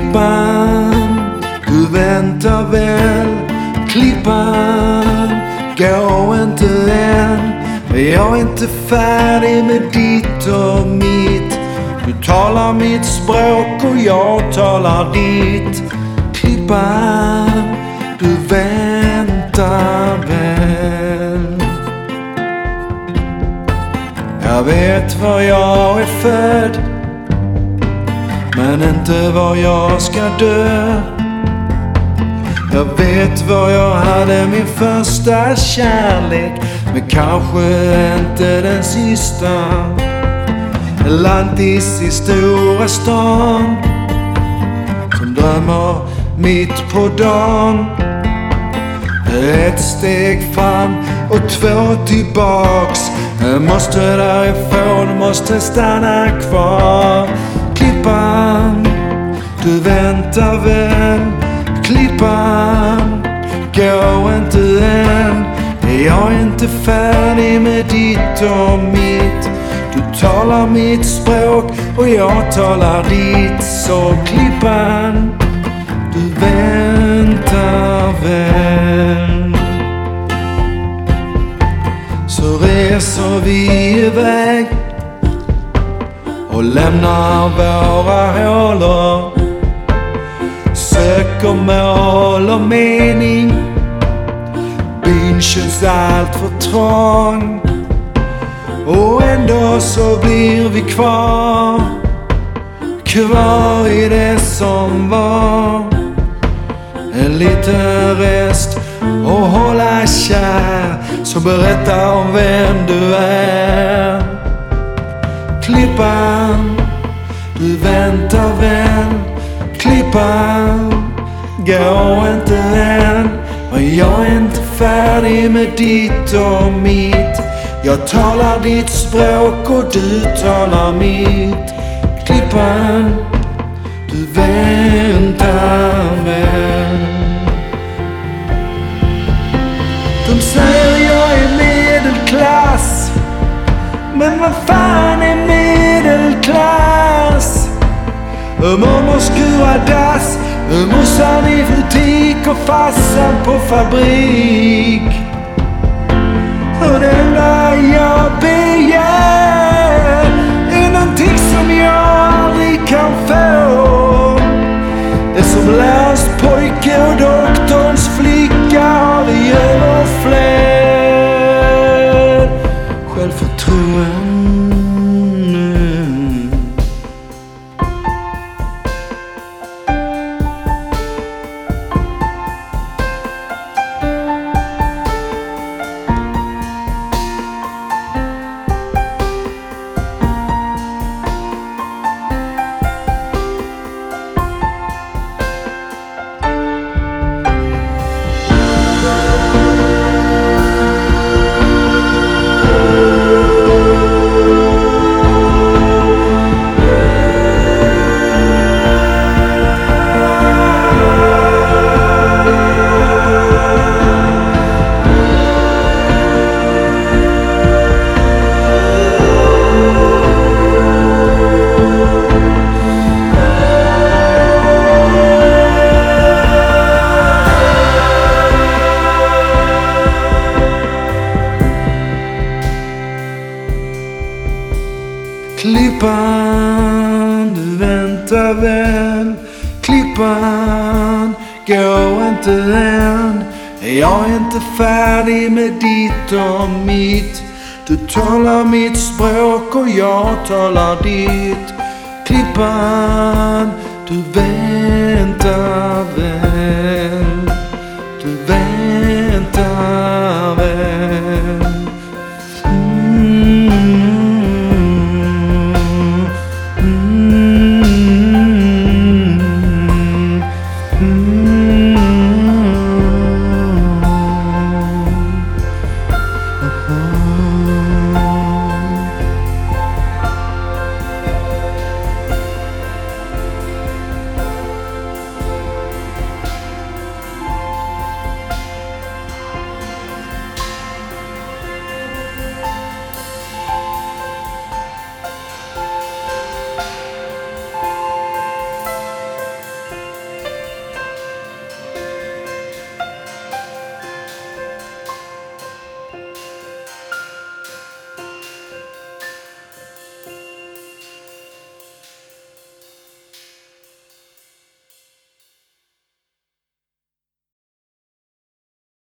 Klippan, du väntar väl. Klippan, gå inte än. Jag är inte färdig med ditt och mitt. Du talar mitt språk och jag talar ditt. Klippan, du väntar väl. Jag vet var jag är född, men inte var jag ska dö. Jag vet var jag hade min första kärlek, men kanske inte den sista. Atlantis i stora stan, som drömmer mitt på dagen. Ett steg fram och två tillbaks. Jag måste därifrån, måste stanna kvar. Klippan, du väntar väl. Klippan, gå inte än. Jag är inte färdig med ditt och mitt. Du talar mitt språk och jag talar ditt. Så klippan, du väntar väl. Så reser vi iväg och lämnar våra hålor. Söker mål och mening. Byn känns allt för trång, och ändå så blir vi kvar. Kvar i det som var. En liten rest och hålla kär, så berätta om vem du är. Klippan, du väntar väl. Klippan, gå inte än. Men jag är inte färdig med ditt och mitt. Jag talar ditt språk och du talar mitt. Klippan, du väntar väl. De säger jag är medelklass, men vad fan är medelklass? Mormor skurar dass, morsan i butik och farsan på fabrik. Och det enda jag begär är någonting som jag aldrig kan få. Det som lärs pojke och doktorns flicka har i överflöd. Självförtroende. Klippan, du väntar väl. Klippan, gå inte än. Jag är inte färdig med ditt och mitt. Du talar mitt språk och jag talar ditt. Klippan, du väntar väl.